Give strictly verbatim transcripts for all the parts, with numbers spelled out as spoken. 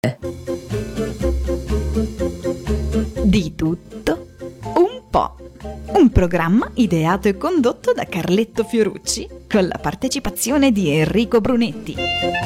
Di tutto un po'. Un programma ideato e condotto da Carletto Fiorucci con la partecipazione di Enrico Brunetti.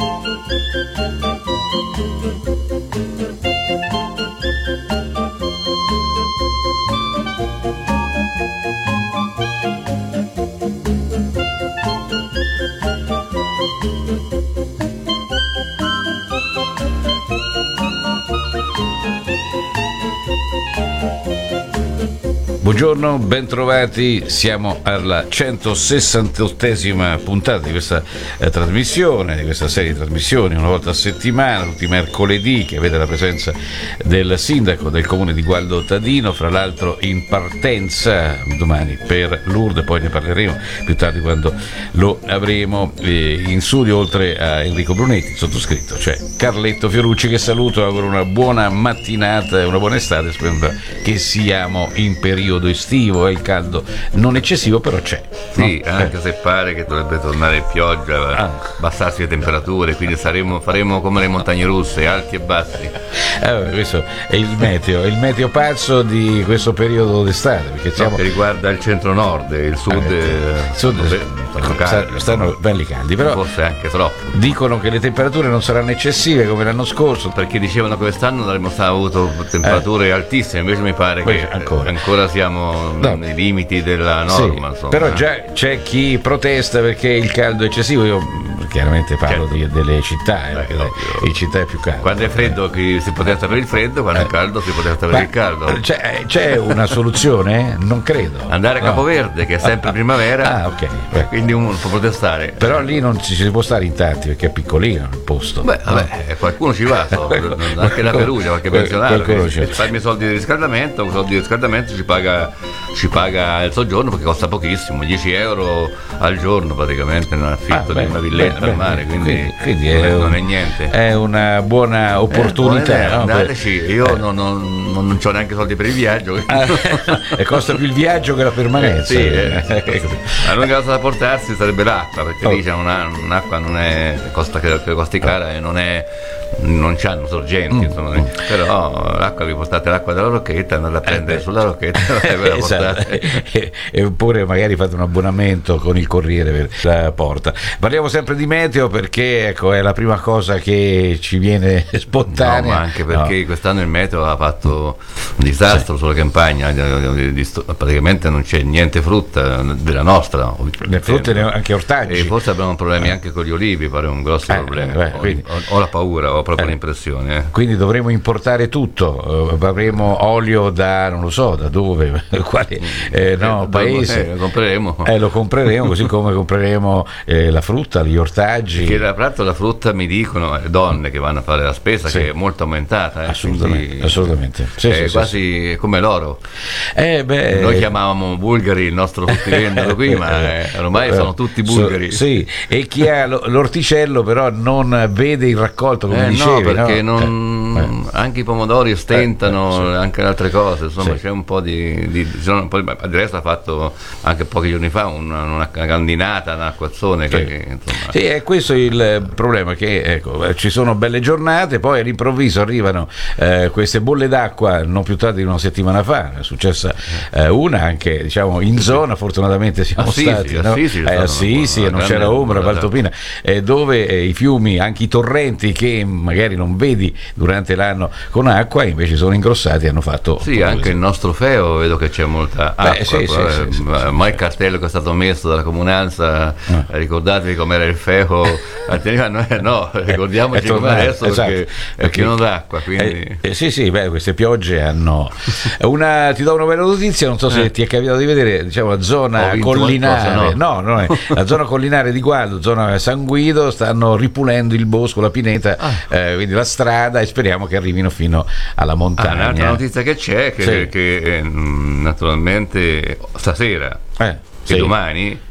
Buongiorno, bentrovati, siamo alla centosessantottesima puntata di questa eh, trasmissione, di questa serie di trasmissioni, una volta a settimana, tutti i mercoledì, che vede la presenza del sindaco del comune di Gualdo Tadino, fra l'altro in partenza domani per Lourdes, poi ne parleremo più tardi quando lo avremo eh, in studio, oltre a Enrico Brunetti, sottoscritto, cioè Carletto Fiorucci, che saluto, auguro una buona mattinata e una buona estate, sperando che siamo in periodo estivo e il caldo non eccessivo, però c'è, sì, no? Anche eh. se pare che dovrebbe tornare pioggia, ah. abbassarsi le temperature, quindi saremo, faremo come le montagne russe, alti e bassi. Eh, questo è il meteo, è il meteo pazzo di questo periodo d'estate, perché siamo... no, che riguarda il centro-nord, il sud, eh, il sud dove, stanno, caldi, stanno belli caldi, però forse anche troppo. Dicono che le temperature non saranno eccessive come l'anno scorso, perché dicevano che quest'anno avremmo avuto temperature eh. altissime, invece mi pare Poi che ancora, ancora siamo no. nei limiti della norma, sì, però già c'è chi protesta perché il caldo è eccessivo. Io chiaramente parlo certo. di, delle città, eh, perché le, in città è più caldo. Quando è freddo chi si protesta per il freddo, quando eh. è caldo si protesta per Ma il caldo. C'è, c'è una soluzione? Non credo. Andare a Capoverde, no. che è sempre ah, primavera, ah, okay. Beh. quindi uno può protestare. Però lì non ci si può stare in tanti perché è piccolino il posto. Beh, no? vabbè, qualcuno ci va, so. anche da Perugia, qualche pensionario. Farmi i soldi di riscaldamento, con i soldi di riscaldamento ci paga, ci paga il soggiorno perché costa pochissimo, dieci euro al giorno praticamente in affitto ah, beh, di una villetta al mare, quindi, quindi, quindi non, è, è, un, non è niente. È una buona opportunità. Eh, no? Andateci, io eh. non, non, non, non ho neanche soldi per il viaggio. Ah, e costa più il viaggio che la permanenza. Eh, sì, eh. La l'unica cosa da portarsi sarebbe l'acqua, perché oh. lì c'è una, un'acqua non è costa, che costi cara e non è non c'hanno sorgenti, mm. insomma, mm. però l'acqua vi portate l'acqua dalla rocchetta, andate a prendere eh, sulla rocchetta e ve la portate. Esatto. Eppure magari fate un abbonamento con il corriere per la porta. Parliamo sempre di meteo perché ecco è la prima cosa che ci viene spontanea. No, ma anche perché no. quest'anno il meteo ha fatto un disastro sì. sulla campagna, praticamente non c'è niente frutta della nostra, le frutte e anche ortaggi, e forse abbiamo problemi eh. anche con gli olivi, pare un grosso eh, problema. Beh, ho, quindi, ho, ho la paura, ho proprio eh. l'impressione. Eh. Quindi dovremo importare tutto, uh, avremo olio da non lo so da dove, quale eh, no, eh, paese. Eh, lo compreremo. Eh, lo compreremo così come compreremo eh, la frutta, gli ortaggi. Che da prato la frutta mi dicono le donne che vanno a fare la spesa sì. che è molto aumentata. Eh, assolutamente, assolutamente. Sì, è sì, quasi sì. come l'oro. Eh, beh, Noi chiamavamo bulgari il nostro fruttivendolo qui, ma eh, ormai eh, sono tutti bulgari. So, sì, e chi ha l'orticello però non vede il raccolto come eh, dicevi. No, perché no? non, eh. anche i pomodori stentano, eh, sì. anche le altre cose, insomma sì. c'è un po' di, di un po' di il resto ha fatto anche pochi giorni fa una, una grandinata, un acquazzone che, sì. che, insomma. Sì, è questo il problema, che ecco, ci sono belle giornate, poi all'improvviso arrivano eh, queste bolle d'acqua non più tardi di una settimana fa, è successa eh, una anche diciamo in zona, fortunatamente siamo Assisi, stati no? Assisi, eh, Assisi e non c'era ombra, Valtopina, eh, dove eh, i fiumi, anche i torrenti che magari non vedi durante l'anno con acqua, invece sono ingrossati e hanno fatto sì, anche così. Il nostro Feo vedo che c'è molta acqua. Beh, sì, sì, sì, sì, ma sì, il cartello che è stato messo dalla comunanza, no. ricordatevi com'era il Feo, no, no ricordiamoci com'è adesso, esatto, perché è pieno d'acqua, quindi... eh, eh, sì sì beh, queste piogge hanno una, ti do una bella notizia, non so se eh. ti è capitato di vedere, diciamo la zona collinare qualcosa, no, no, no la zona collinare di Gualdo, zona San Guido, stanno ripulendo il bosco, la pineta, ah. eh, quindi la strada, e speriamo che arrivino fino alla montagna. Ah, un'altra notizia che c'è che, sì. che eh, naturalmente stasera eh, e sì. domani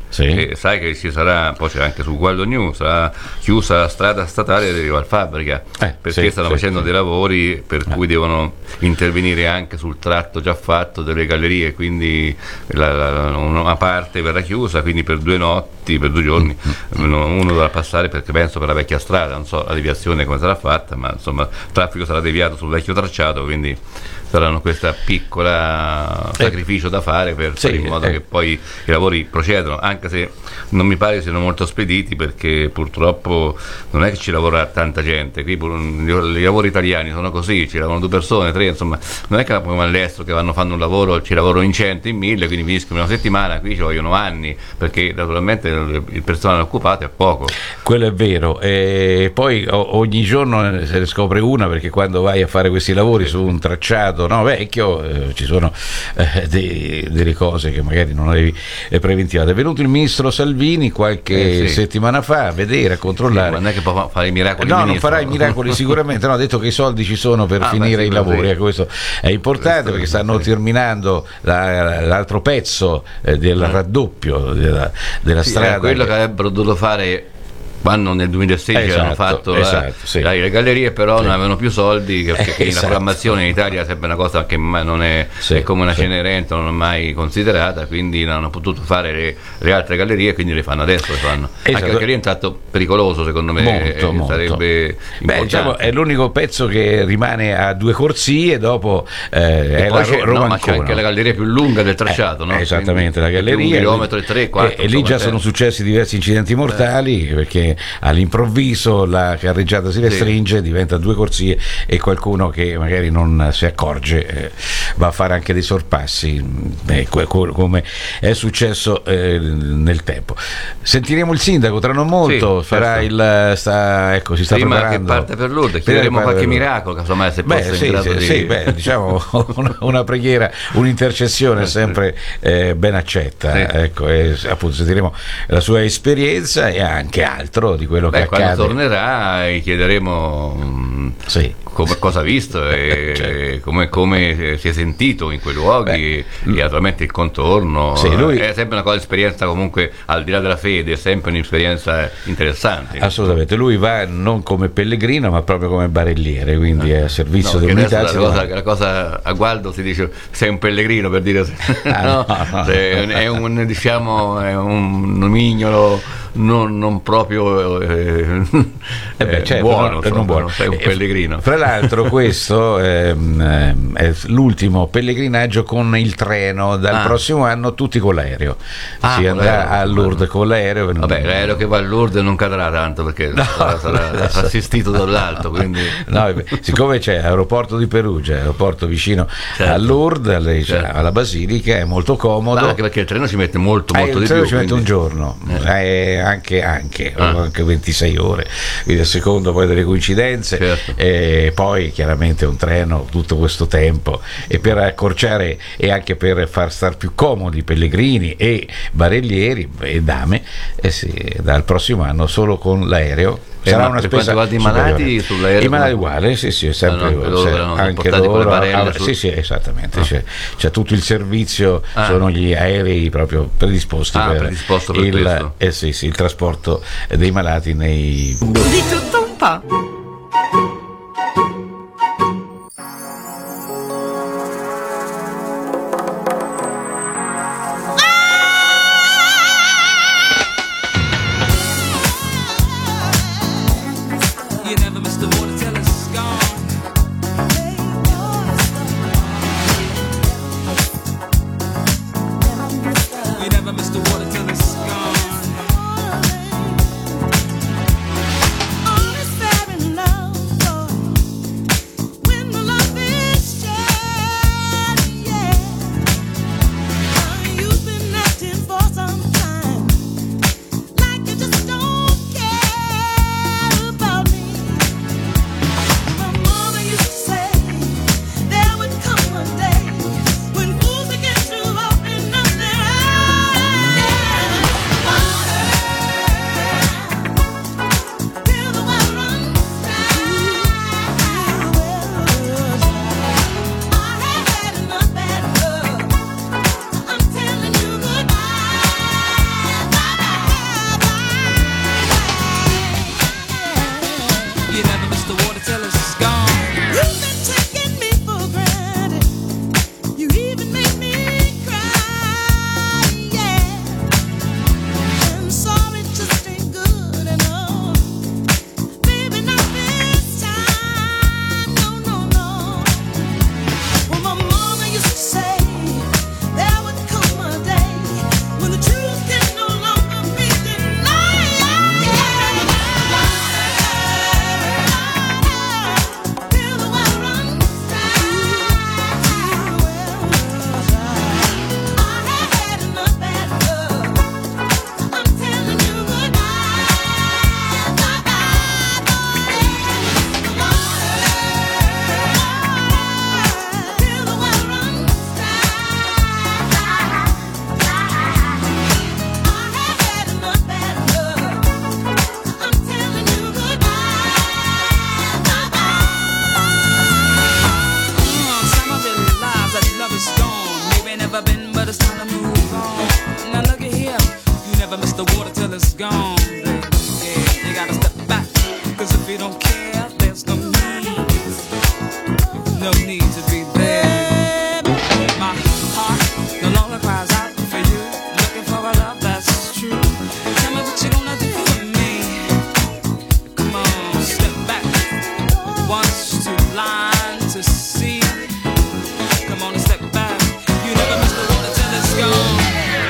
Sì. E sai che ci sarà, poi c'è anche sul Gualdo News, sarà chiusa la strada statale di Rival Fabbrica, eh, perché sì, stanno sì, facendo sì. dei lavori per eh. cui devono intervenire anche sul tratto già fatto delle gallerie, quindi la, la, una parte verrà chiusa, quindi per due notti, per due giorni, mm-hmm. uno dovrà passare, perché penso per la vecchia strada, non so la deviazione come sarà fatta, ma insomma il traffico sarà deviato sul vecchio tracciato, quindi saranno questa piccola sacrificio da fare per sì, fare in modo eh. che poi i lavori procedono, anche se non mi pare siano molto spediti, perché purtroppo non è che ci lavora tanta gente, qui i lavori italiani sono così, ci lavorano due persone, tre, insomma non è che come all'estero che vanno fanno un lavoro, ci lavorano in cento, in mille, quindi finiscono una settimana, qui ci vogliono anni, perché naturalmente il personale occupato è poco. Quello è vero, e poi ogni giorno se ne scopre una, perché quando vai a fare questi lavori su un tracciato no, vecchio eh, ci sono eh, dei, delle cose che magari non avevi eh, preventivato. È venuto il ministro Salvini qualche eh, sì. settimana fa a vedere, a controllare. Sì, ma non è che può fare i miracoli. No, non farà i miracoli sicuramente, no, ha detto che i soldi ci sono per ah, finire beh, sì, i lavori, sì. ecco, questo è importante, questo perché stanno sì. terminando la, l'altro pezzo eh, del raddoppio della, della sì, strada. quello che che avrebbero dovuto fare quando nel duemilasedici esatto, hanno fatto esatto, la, sì. la, le gallerie, però sì. non avevano più soldi, perché eh, la esatto. programmazione in Italia è sempre una cosa che non è, sì, è come una sì. Cenerentola, non è mai considerata, quindi non hanno potuto fare le, le altre gallerie, quindi le fanno adesso, le fanno. Esatto. Anche perché lì è un tratto pericoloso, secondo me, molto, eh, molto. sarebbe Beh, diciamo, è l'unico pezzo che rimane a due corsie, dopo eh, è poi la c'è, Roma no, ma c'è anche la galleria più lunga del tracciato, eh, no? Esattamente, quindi la galleria. Un chilometro e tre, quattro. E, e lì già sono successi diversi incidenti mortali, eh. perché all'improvviso la carreggiata si restringe, sì. diventa due corsie e qualcuno che magari non si accorge eh, va a fare anche dei sorpassi, eh, come è successo eh, nel tempo. Sentiremo il sindaco tra non molto, sì, farà certo. il sta, ecco, si sta prima preparando. che parte per Lourdes, chiederemo qualche miracolo, casomai se beh, fosse sì, in grado sì, di... sì, beh, diciamo una, una preghiera, un'intercessione sempre eh, ben accetta, sì. ecco, e appunto sentiremo la sua esperienza e anche altro di quello beh, che quando accade. tornerà gli chiederemo mh, sì. come, cosa ha visto e certo. come, come si è sentito in quei luoghi. Beh, e naturalmente il contorno. Sì, lui... è sempre una cosa, esperienza comunque al di là della fede, è sempre un'esperienza interessante. Assolutamente, lui va non come pellegrino ma proprio come barelliere, quindi è a servizio no, dell'unità. La cosa, la cosa a Gualdo si dice sei un pellegrino, per dire ah, no, no, no, è, no. è un diciamo è un mignolo non, non proprio eh, eh beh, certo, buono, non, insomma, non buono. sei un eh, pellegrino. Fra l'altro questo ehm, è l'ultimo pellegrinaggio con il treno, dal ah. prossimo anno tutti con l'aereo. Ah, si andrà l'aereo, a Lourdes con l'aereo. Vabbè, l'aereo che va a Lourdes non cadrà tanto, perché no, sarà, sarà assistito dall'alto, quindi... no, siccome c'è l'aeroporto di Perugia, l'aeroporto vicino certo. a Lourdes, certo. alla Basilica, è molto comodo. Ma anche perché il treno ci mette molto eh, molto il di treno più, ci mette quindi... un giorno, eh. Eh, anche, anche, ah. anche ventisei ore, quindi a secondo poi delle coincidenze, certo. E poi chiaramente un treno tutto questo tempo, e per accorciare e anche per far star più comodi pellegrini e barellieri e dame, eh sì, dal prossimo anno solo con l'aereo. Eh, Sarà ma una per spesa quanto riguarda i malati sull'aereo, i malati uguali, sì, sì, è sempre ah, no, loro, se, anche loro, ah, su... sì, sì, esattamente, ah. c'è, c'è tutto il servizio, ah. sono gli aerei proprio predisposti ah, per, predisposto per il, eh, sì, sì, il trasporto dei malati nei... Di tutto un po'. Fair enough. no need to be there. My heart no longer cries out for you, looking for a love that's true. Tell me what you gonna do for me. Come on, step back. Once too blind to see. Come on and step back. You never miss the water till it's gone.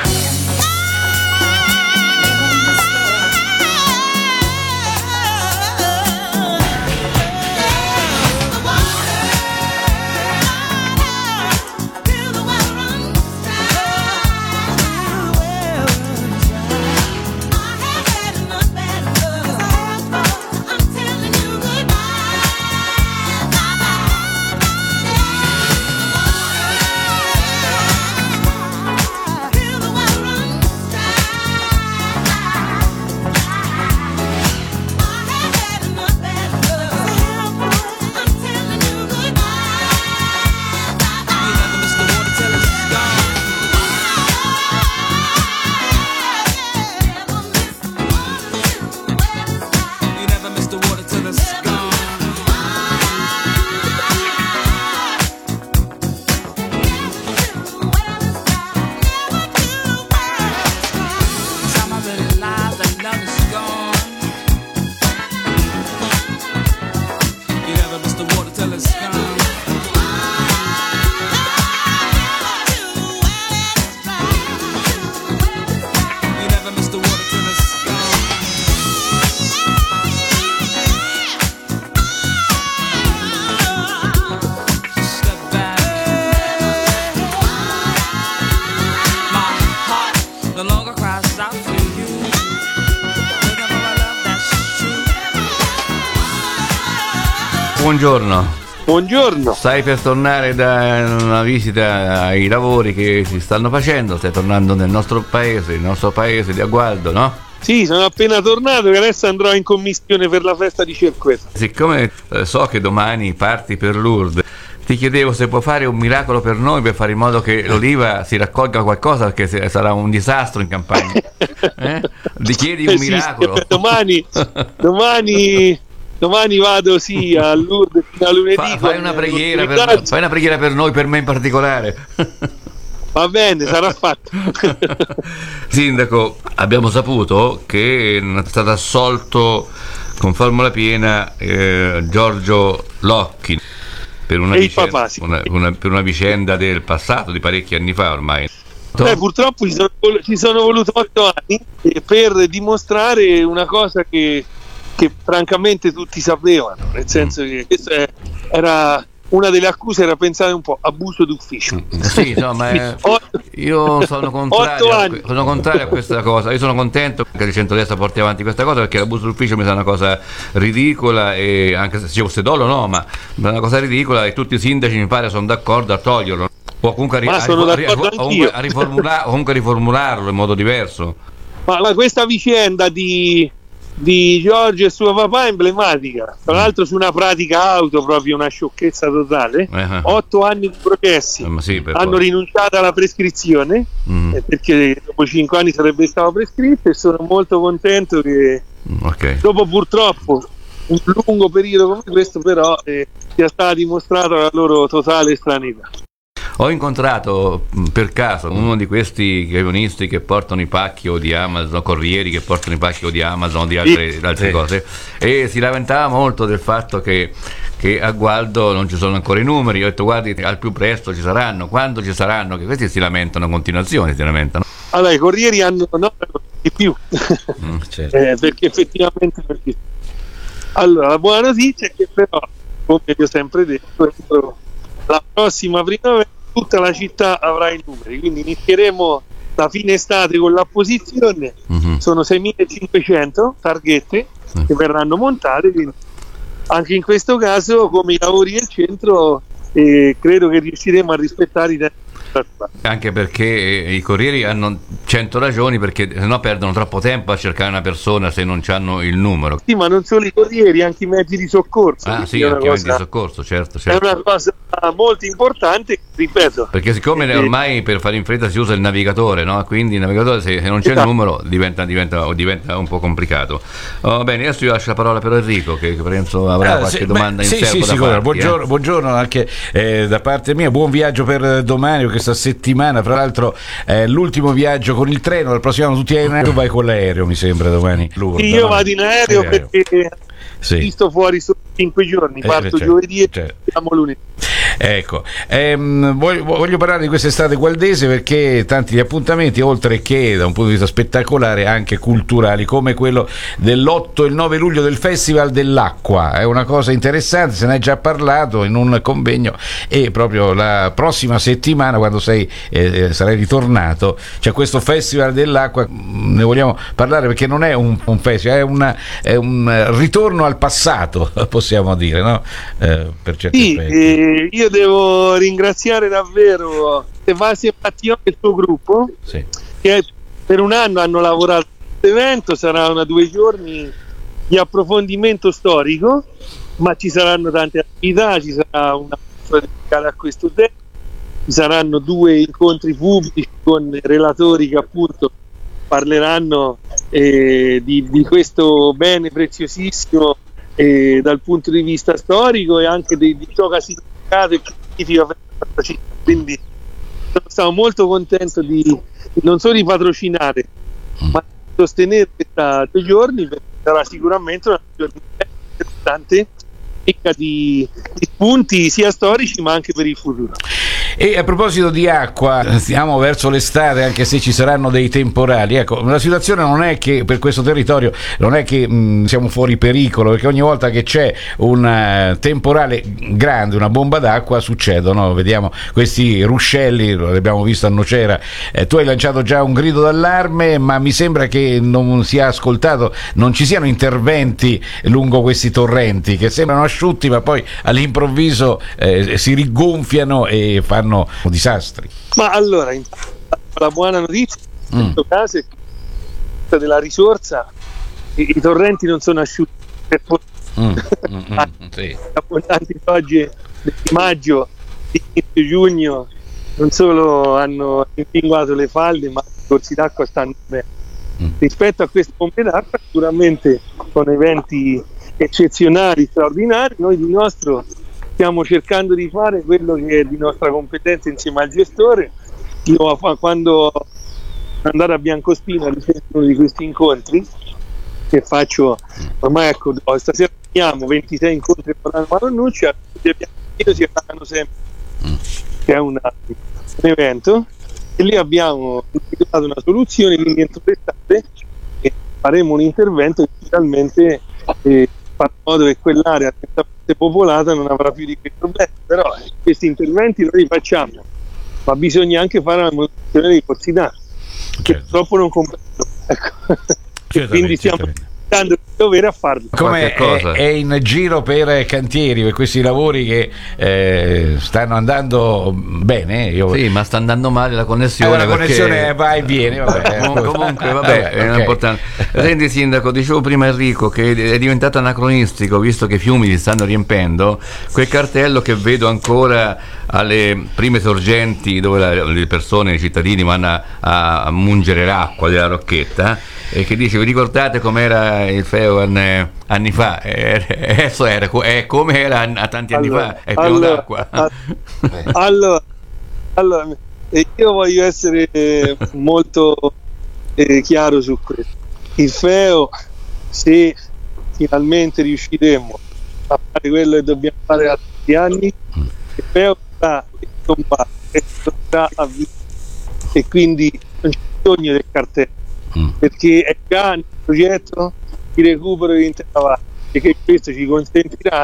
Buongiorno. Buongiorno. Stai per tornare da una visita ai lavori che si stanno facendo, stai tornando nel nostro paese, il nostro paese di Aggualdo, no? Sì, sono appena tornato e adesso andrò in commissione per la festa di Cerqueta. Siccome eh, so che domani parti per Lourdes, ti chiedevo se può fare un miracolo per noi per fare in modo che l'oliva si raccolga qualcosa, perché se, sarà un disastro in campagna. Eh? Ti chiedi un Eh sì, miracolo? sì, domani, domani, domani vado sì a Lourdes fino a lunedì. Fa, fai, con- una con preghiera i per, ragazzi. fai una preghiera per noi, per me in particolare. Va bene, sarà fatto. Sindaco, abbiamo saputo che è stato assolto con formula piena eh, Giorgio Locchi per una, E il vicenda, papà, sì. una- una- per una vicenda del passato, di parecchi anni fa ormai. Beh, purtroppo ci sono, vol- ci sono voluto otto anni eh, per dimostrare una cosa che, che francamente tutti sapevano, nel senso che questa è- era una delle accuse, era pensare un po' abuso d'ufficio. Sì, insomma, eh, Otto- io sono contrario, Otto a, anni. que- sono contrario a questa cosa. Io sono contento che il centrodestra porti avanti questa cosa, perché l'abuso d'ufficio mi sembra una cosa ridicola, e anche se ci fosse dolo no, ma è una cosa ridicola, e tutti i sindaci mi pare sono d'accordo a toglierlo o comunque a, ri- Ma a sono rifo- a ri- d'accordo o comunque anch'io. a riformula- o comunque a riformularlo in modo diverso. Ma la- questa vicenda di, di Giorgio e suo papà è emblematica, tra l'altro su una pratica auto, proprio una sciocchezza totale. Eh. Otto anni di processi, Eh, ma sì, per hanno forza. rinunciato alla prescrizione Mm, eh, perché dopo cinque anni sarebbe stato prescritto, e sono molto contento che mm, ok. dopo purtroppo un lungo periodo come questo però eh, sia stata dimostrata la loro totale estraneità. Ho incontrato mh, per caso uno di questi camionisti che portano i pacchi o di Amazon, corrieri che portano i pacchi o di Amazon o di altre, Sì, altre sì. cose, e si lamentava molto del fatto che, che a Gualdo non ci sono ancora i numeri. Ho detto guardi, al più presto ci saranno, quando ci saranno, che questi si lamentano in continuazione, si lamentano. Allora, i corrieri hanno no, di più Mm, Certo. eh, perché effettivamente perché... Allora, la buona notizia è che però, come vi ho sempre detto, entro la prossima primavera tutta la città avrà i numeri, quindi inizieremo la fine estate con l'apposizione. Mhm. Sono seimilacinquecento targhette Mm. che verranno montate, quindi anche in questo caso, come i lavori del centro, eh, credo che riusciremo a rispettare i tempi. Anche perché eh, i corrieri hanno cento ragioni, perché sennò perdono troppo tempo a cercare una persona se non hanno il numero. Sì, ma non solo i corrieri, anche i mezzi di soccorso. Ah quindi sì, è una anche i mezzi di cosa- soccorso, certo, è certo. una cosa molto importante, ripeto. Perché siccome eh, ormai per fare in fretta si usa il navigatore, no? Quindi il navigatore se, se non c'è esatto. il numero diventa, diventa, diventa un po' complicato. Oh, bene, adesso io lascio la parola per Enrico che, che penso avrà Ah, qualche sì, domanda beh, in sì, serbo sì, da sicuro. farti, Buongiorno, eh. buongiorno anche eh, da parte mia, buon viaggio per domani, questa settimana, fra l'altro eh, l'ultimo viaggio con il treno, il prossimo anno tutti in aereo, tu vai con l'aereo mi sembra domani. Lourdes, Io no? vado in aereo Aereo. perché Sì. sto fuori solo cinque giorni, Eh, parto certo, giovedì e certo. siamo lunedì. Ecco, ehm, voglio, voglio parlare di quest'estate gualdese perché tanti gli appuntamenti, oltre che da un punto di vista spettacolare, anche culturali, come quello dell'otto e il nove luglio del Festival dell'Acqua. È una cosa interessante, se ne è già parlato in un convegno e proprio la prossima settimana, quando sei, eh, sarai ritornato, c'è questo Festival dell'Acqua. Ne vogliamo parlare perché non è un, un festival, è, una, è un ritorno al passato, possiamo dire, no? Eh, per certi Sì, aspetti. eh, io devo ringraziare davvero Sebastiano Mattione e il suo gruppo, Sì. che per un anno hanno lavorato a questo evento. Sarà una due giorni di approfondimento storico, ma ci saranno tante attività, ci sarà una mostra dedicata a questo tema, ci saranno due incontri pubblici con relatori che appunto parleranno eh, di, di questo bene preziosissimo eh, dal punto di vista storico e anche di, di ciò che ha significato e che significa per questa città. Quindi sono stato molto contento di non solo di patrocinare ma di sostenere questa due giorni, perché sarà sicuramente una giornata interessante, ricca di, di spunti sia storici ma anche per il futuro. E a proposito di acqua, stiamo verso l'estate, anche se ci saranno dei temporali. Ecco, la situazione non è che per questo territorio non è che mh, siamo fuori pericolo, perché ogni volta che c'è un uh, temporale grande, una bomba d'acqua, succedono, vediamo questi ruscelli, lo abbiamo visto a Nocera. Eh, tu hai lanciato già un grido d'allarme, ma mi sembra che non sia ascoltato, non ci siano interventi lungo questi torrenti che sembrano asciutti, ma poi all'improvviso eh, si rigonfiano e fanno disastri. Ma allora, la buona notizia in questo Mm. caso è che della risorsa i, i torrenti non sono asciutti, per Mm, mm, mm, sì. abbondanti piogge di maggio, di inizio giugno non solo hanno impinguato le falde, ma i corsi d'acqua stanno bene. Mm. Rispetto a queste pompe d'acqua, sicuramente sono eventi eccezionali, straordinari. Noi di nostro stiamo cercando di fare quello che è di nostra competenza insieme al gestore. Io quando andare a Biancospina a uno di questi incontri che faccio, ormai ecco, stasera abbiamo ventisei incontri con la Maronnuccia, si parlano sempre, che è una, un evento, e lì abbiamo individuato una soluzione, quindi entro l'estate e faremo un intervento che finalmente eh, fa in modo che quell'area attentamente popolata non avrà più di quei problemi. Però questi interventi noi li facciamo, ma bisogna anche fare la manutenzione dei corsi d'acqua, che Certo. purtroppo non comprendono, ecco. E Certamente, quindi stiamo certamente. dando il dovere a farlo. Come Qualche cosa. è, è in giro per cantieri, per questi lavori che eh, stanno andando bene? Io... Sì, ma sta andando male la connessione. Eh, la perché- connessione va e viene, vabbè. Com- comunque vabbè, Vabbè, è ok. importante. Senti sindaco, dicevo prima Enrico che è diventato anacronistico, visto che i fiumi si stanno riempendo, quel cartello che vedo ancora alle prime sorgenti dove la- le persone, i cittadini vanno a, a mungere l'acqua della rocchetta, e che dice: vi ricordate com'era il Feo an- anni fa? Eh, adesso era, co- è come era a tanti anni Allora, fa, è pieno allora, d'acqua. a- allora, allora, eh, io voglio essere eh, molto eh, chiaro su questo. Il Feo, se finalmente riusciremo a fare quello che dobbiamo fare da tanti anni, il Feo sta in combattere, sta a vita, e quindi non c'è bisogno del cartello, Mm. perché è già nel progetto di recupero dell'intera valle, e che questo ci consentirà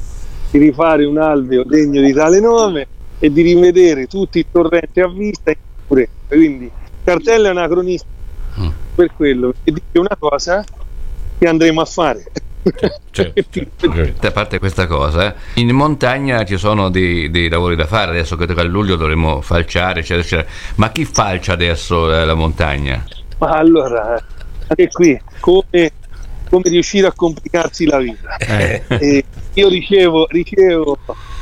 di rifare un alveo degno di tale nome e di rivedere tutti i torrenti a vista in sicurezza. Quindi il cartello è anacronistico Mm. per quello, perché dice una cosa che andremo a fare. Certo, certo. A parte questa cosa, eh, in montagna ci sono dei, dei lavori da fare adesso, credo che a luglio dovremo falciare, eccetera, eccetera. Ma chi falcia adesso eh, la montagna? Ma allora, anche qui, come, come riuscire a complicarsi la vita? Eh. E io ricevo, ricevo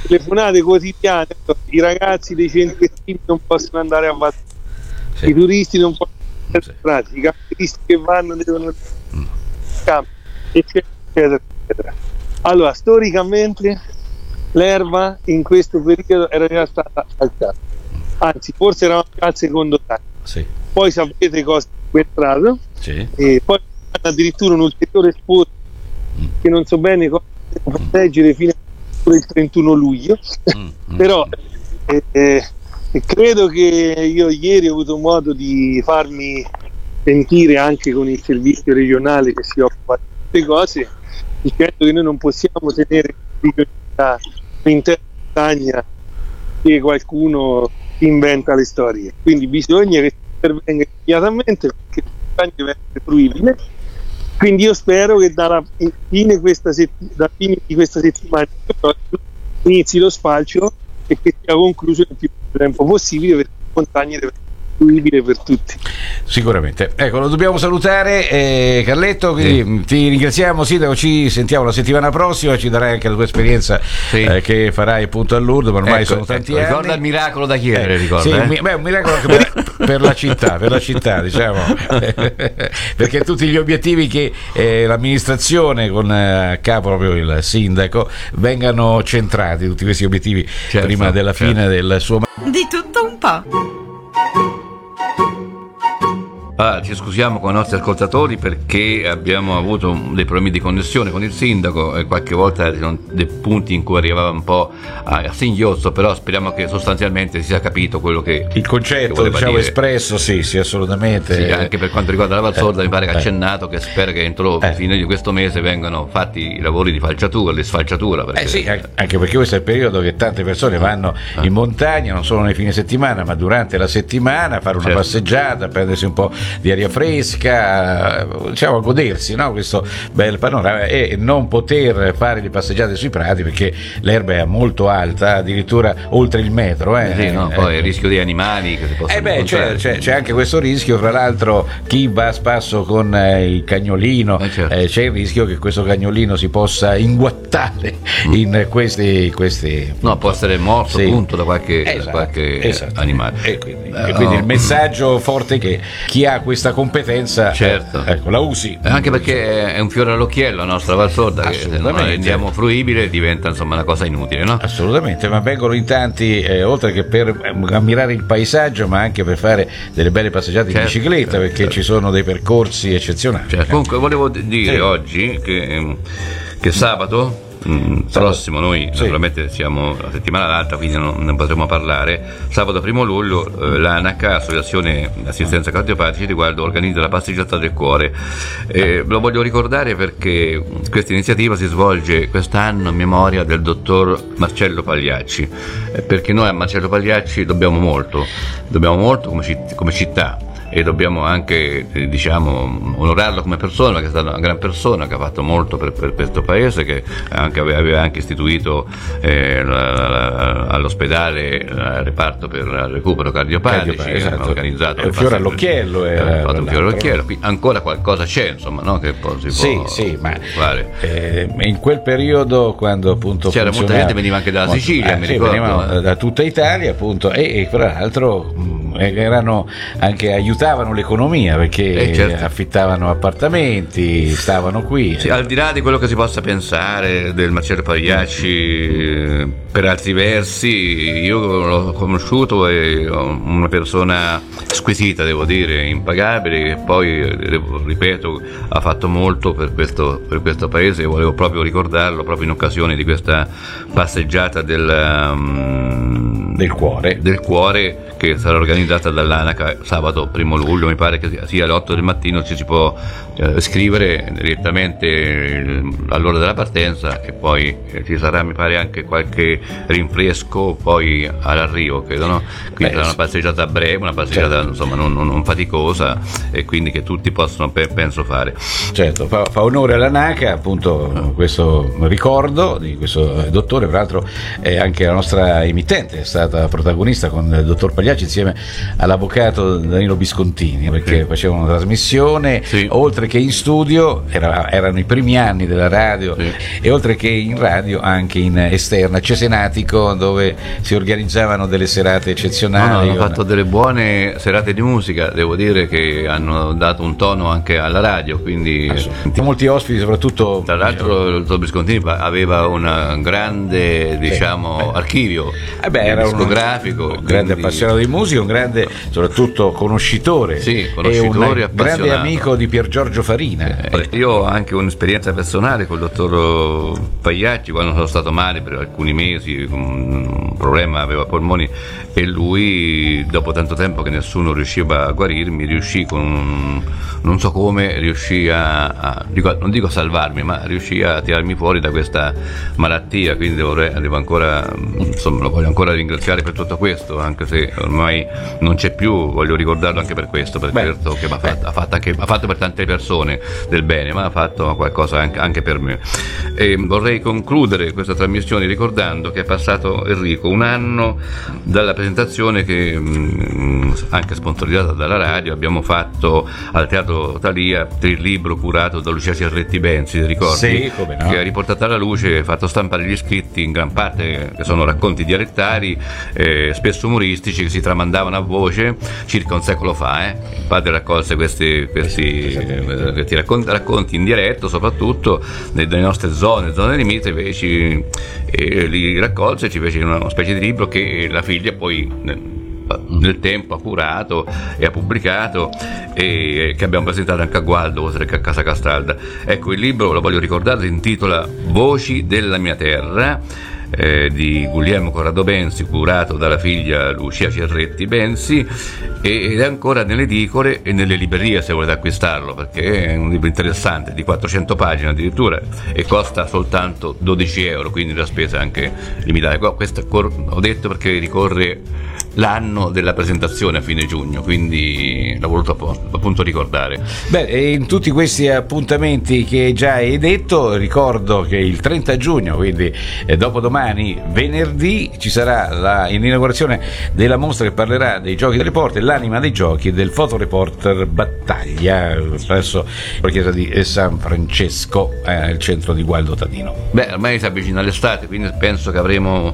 telefonate quotidiane, i ragazzi dei centri estivi non possono andare a Val, Sì. i turisti non possono andare Sì. a Prati, i camperisti che vanno devono Mm. campo, eccetera, eccetera, eccetera. Allora, storicamente l'erba in questo periodo era già stata asfaltata, anzi forse eravamo al secondo taglio, Sì. poi sapete cosa è sequestrato, Sì. e poi addirittura un ulteriore spot che non so bene cosa proteggere fino al trentuno luglio. Mm, mm. Però eh, eh, credo che io ieri ho avuto modo di farmi sentire anche con il servizio regionale che si occupa di queste cose, dicendo che noi non possiamo tenere l'intera montagna che qualcuno inventa le storie, quindi bisogna che si intervenga immediatamente perché la montagna deve essere fruibile. Quindi io spero che dalla fine, questa sett- da fine di questa settimana inizi lo sfalcio e che sia concluso nel più tempo possibile, perché la montagna deve essere fruibile per tutti. Sicuramente. Ecco, lo dobbiamo salutare, eh, Carletto, quindi ti ringraziamo, Sindaco, ci sentiamo la settimana prossima, ci darai anche la tua esperienza Sì. eh, che farai appunto a Lourdes, ma ormai Ecco, sono tanti ecco, anni. ricorda il miracolo da chiedere, Eh, ricorda, sì, eh? un mi- beh, un miracolo anche per, per la città, per la città, diciamo, perché tutti gli obiettivi che eh, l'amministrazione con eh, a capo proprio il sindaco vengano centrati, tutti questi obiettivi Certo, prima della certo. fine del suo Di tutto un po'. Ah, ci scusiamo con i nostri ascoltatori perché abbiamo avuto dei problemi di connessione con il sindaco e qualche volta ci sono dei punti in cui arrivava un po' a, a singhiozzo, però speriamo che sostanzialmente si sia capito quello che il che concetto, voleva diciamo, dire. espresso, sì, sì, assolutamente. Sì, anche per quanto riguarda la Valsorda Eh, mi pare che ha eh. accennato che spera che entro Eh. fine di questo mese vengano fatti i lavori di falciatura, di sfalciatura, perché Eh sì, an- anche perché questo è il periodo che tante persone vanno in montagna, non solo nei fine settimana, ma durante la settimana, a fare una Certo. passeggiata, a prendersi un po' di aria fresca, diciamo, a godersi, no, questo bel panorama e non poter fare le passeggiate sui prati perché l'erba è molto alta, addirittura oltre il metro. Eh. sì, no, Eh, poi il rischio di animali che si possono Eh beh, c'è, incontrare. c'è- c'è anche questo rischio, fra l'altro chi va a spasso con eh, il cagnolino, Eh, certo. eh, c'è il rischio che questo cagnolino si possa inguattare in questi, questi No, può essere morto Sì. appunto da qualche, da Esatto, qualche esatto. animale. E quindi, Eh, e quindi oh. il messaggio forte è che chi ha questa competenza, Certo. eh, ecco, la usi. Eh, Anche perché è un fiore all'occhiello la nostra Valsorda, che se non la Assolutamente. rendiamo fruibile diventa insomma una cosa inutile, no? Assolutamente, ma vengono in tanti, eh, oltre che per eh, ammirare il paesaggio, ma anche per fare delle belle passeggiate in Certo, bicicletta, certo, perché certo. ci sono dei percorsi eccezionali. Cioè, comunque volevo d- dire Sì. oggi che, che sabato mm, prossimo noi Sì. naturalmente siamo la settimana l'altra, quindi non, non potremo parlare. Sabato primo luglio eh, l'ANAC, Associazione Assistenza Cardiopatica, riguardo organizza la passeggiata del cuore. Eh, lo voglio ricordare perché questa iniziativa si svolge quest'anno in memoria del dottor Marcello Pagliacci, eh, perché noi a Marcello Pagliacci dobbiamo molto, dobbiamo molto come, citt- come città. E dobbiamo anche eh, diciamo onorarlo come persona, perché è stata una gran persona che ha fatto molto per, per questo paese, che anche, aveva, aveva anche istituito eh, la, la, all'ospedale il reparto per il recupero cardiopatici, Cardiopatici, esatto. ha organizzato È un fiore all'occhiello, eh, era, ha fatto un fiore l'altro. all'occhiello. Qui ancora qualcosa c'è, insomma, no? Che poi si Sì, può sì, ma fare. eh, in quel periodo, quando appunto C'era molta funzionava- gente, veniva anche dalla molto- Sicilia, mi sì, ricordo, venivano eh. da tutta Italia, appunto, e, e tra l'altro mh, erano anche aiutavano l'economia perché Eh, certo. affittavano appartamenti, stavano qui. Sì, al di là di quello che si possa pensare del Marcello Pagliacci, eh, per altri versi io l'ho conosciuto, è una persona squisita, devo dire, impagabile, che poi, eh, devo- ripeto, ha fatto molto per questo, per questo paese, e volevo proprio ricordarlo proprio in occasione di questa passeggiata del, um, Del cuore. del cuore che sarà organizzata dall'ANAC sabato primo luglio, mi pare che sia alle otto del mattino, ci si può eh, scrivere direttamente eh, all'ora della partenza e poi eh, ci sarà, mi pare, anche qualche rinfresco poi all'arrivo, credo, no? Quindi Beh, sarà una sì. passeggiata breve, una passeggiata Certo. insomma non, non- non faticosa, e quindi che tutti possono pe- penso fare. Certo, fa, fa onore alla NACA appunto questo ricordo di questo eh, dottore, peraltro è anche la nostra emittente, è stata protagonista con il dottor Pagliacci Pagliacci insieme all'avvocato Danilo Biscontini, perché Sì. facevano una trasmissione, Sì. oltre che in studio, era- erano i primi anni della radio, Sì. e oltre che in radio anche in esterna, Cesenatico, dove si organizzavano delle serate No, eccezionali. no, hanno con- fatto delle buone serate di musica, devo dire che hanno dato un tono anche alla radio, quindi Assolutamente. Molti ospiti, soprattutto. tra l'altro il dottor Biscontini aveva un grande, diciamo, archivio Eh beh, era un, discografico, un grande quindi- appassionato di musica, un grande soprattutto conoscitore, Sì, conoscitore, e un grande appassionato. amico di Pier Giorgio Farina. Eh, Io ho anche un'esperienza personale con il dottor Pagliacci quando sono stato male per alcuni mesi, con un problema, aveva polmoni, e lui dopo tanto tempo che nessuno riusciva a guarirmi, riuscì con un, non so come, riuscì a, a dico, non dico a salvarmi, ma riuscì a tirarmi fuori da questa malattia, quindi devo, devo ancora, insomma, lo voglio ancora ringraziare per tutto questo, anche se ormai non c'è più, voglio ricordarlo anche per questo, perché Beh, certo che m'ha fatto, ha, fatto anche, ha fatto per tante persone del bene, ma ha fatto qualcosa anche, anche per me. E vorrei concludere questa trasmissione ricordando che è passato, Enrico, un anno dalla presentazione che mh, anche sponsorizzata dalla radio abbiamo fatto al Teatro Thalia per il libro curato da Lucia Cerretti Benzi, ti ricordi? Sì, come no. Che ha riportato alla luce e fatto stampare gli scritti, in gran parte che sono racconti dialettali, eh, spesso umoristici, che si tramandavano a voce circa un secolo fa. Eh. Il padre raccolse questi, questi, eh, questi racconti, racconti in dialetto, soprattutto nelle nostre zone, zone limitrofe, e ci- e li raccolse e ci fece una specie di libro che la figlia poi nel, nel tempo ha curato e ha pubblicato, e che abbiamo presentato anche a Gualdo, oltre che a Casa Castalda. Ecco, il libro, lo voglio ricordare, si intitola Voci della mia terra, eh, di Guglielmo Corrado Benzi, curato dalla figlia Lucia Cerretti Benzi, ed è ancora nelle edicole e nelle librerie se volete acquistarlo, perché è un libro interessante, di quattrocento pagine addirittura, e costa soltanto dodici euro, quindi la spesa è anche limitata. Qua- Questo cor- ho detto perché ricorre l'anno della presentazione a fine giugno, quindi l'ho voluto appo- appunto ricordare. Beh, e in tutti questi appuntamenti che già hai detto, ricordo che il trenta giugno, quindi eh, dopodomani, venerdì, ci sarà la, l'inaugurazione della mostra che parlerà dei giochi delle porte, l'anima dei giochi e del fotoreporter Battaglia, presso la chiesa di San Francesco, eh, il centro di Gualdo Tadino. Beh, ormai si avvicina l'estate, quindi penso che avremo,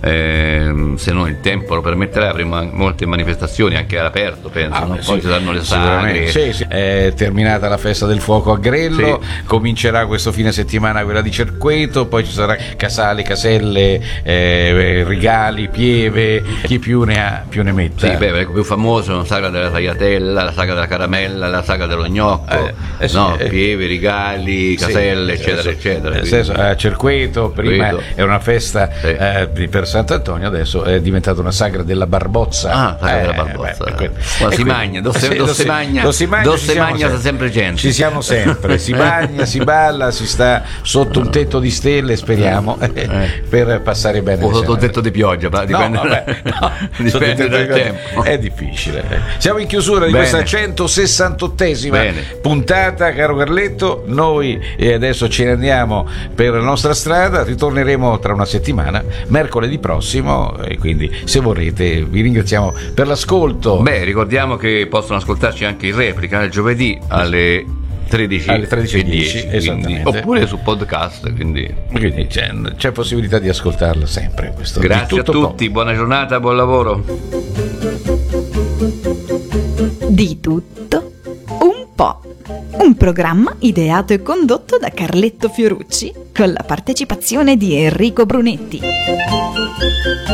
ehm, se non il tempo lo permetterà, avremo anche molte manifestazioni anche all'aperto, penso, Ah, no? sì, Poi ci saranno le sicuramente. sagre. Sì, sì. È terminata la festa del fuoco a Grello, Sì. comincerà questo fine settimana quella di Cerqueto, poi ci sarà Casale, Caselle, eh, Rigali, Pieve, chi più ne ha più ne metta. Sì, beh, ecco, più famoso la saga della tagliatella, la saga della caramella, la saga dello gnocco, Eh, eh sì, no? eh. Pieve, Rigali, Caselle, Sì, eccetera, adesso- eccetera. nel quindi- senso, a Cerqueto prima Cerqueto. era una festa Sì. eh, per Sant'Antonio, adesso è diventata una sagra della Barbozza. Ah, saga della Eh, Barbozza. beh, que- Ma e si quindi- magna, dove Sì, dove lo si si- magna, lo si magna, dove ci si siamo magna, sta sempre gente. Ci siamo sempre, si bagna, si balla, si sta sotto un tetto di stelle, speriamo, Eh. per passare bene. O le sotto il serate. tetto di pioggia, ma No, dipende, vabbè, no, dipende sotto il tetto dal di pioggia tempo. è difficile. Siamo in chiusura di Bene. questa centosessantottesima Bene. puntata, caro Carletto. Noi eh, adesso ce ne andiamo per la nostra strada, ritorneremo tra una settimana, mercoledì prossimo, e quindi se vorrete vi ringraziamo per l'ascolto. Beh, ricordiamo che possono ascoltarci anche in replica il giovedì alle tredici Alle tredici e dieci, quindi- esattamente. oppure su podcast, quindi Quindi c'è, c'è possibilità di ascoltarla sempre. Questo di grazie a tutto tutti, buona giornata, buon lavoro. Di tutto un po'. Un programma ideato e condotto da Carletto Fiorucci con la partecipazione di Enrico Brunetti.